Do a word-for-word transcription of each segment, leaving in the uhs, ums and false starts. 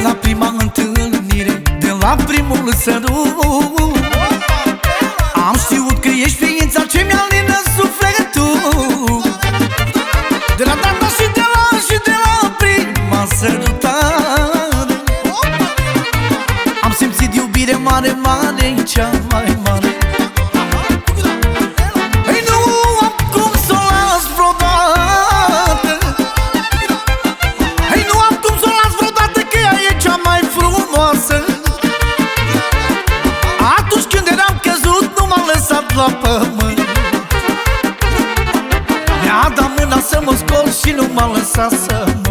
la prima întâlnire, de la primul sărut, am știut că ești ființa ce mi-alină sufletul. De la data și de la, și de la prima sărutare, am simțit iubire mare, mare, cea mai mare. Ei, nu am cum să o las vreodată, ei, nu am cum să o las vreodată, că ea e cea mai frumoasă. Atunci când eram căzut, nu m-am lăsat la pământ, mi-a dat mâna să mă scol și nu m-a lăsat să mor.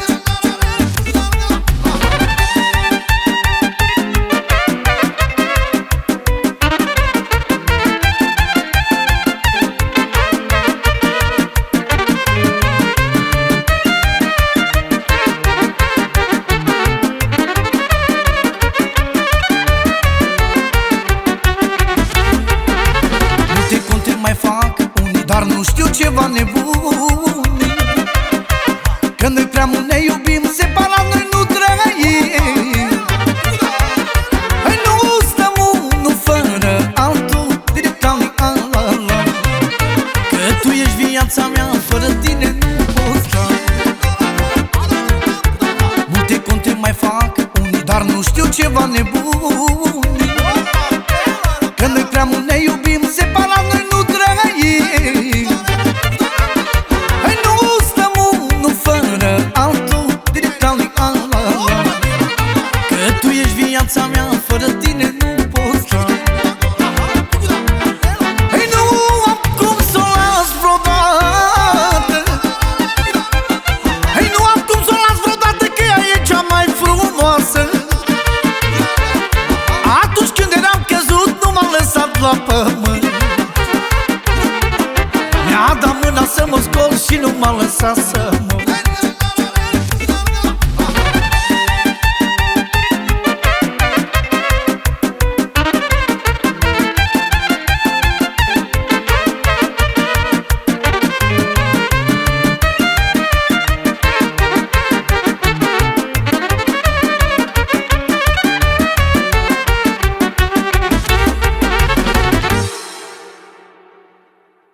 Dar nu știu ceva nebuni, că noi prea mult ne iubim, separat noi nu trăim. Hai, nu stăm unul fără altul, direct al ala, că tu ești viața mea, fără tine nu pot sta. Multe conte mai fac unii, dar nu știu ceva nebuni, că noi prea mult ne iubim, separat noi nu trăim. Hai, nu stăm unul fără altul, direct al lui ala, că tu ești viața mea, fără tine nu pot sta. Hai, nu am cum să o las vreodată, hai, nu am cum să o las vreodată, că ea e cea mai frumoasă. Atunci când eram căzut, nu m-am lăsat la pământ, mi-a dat mâna să mă scol și nu m-a lăsat să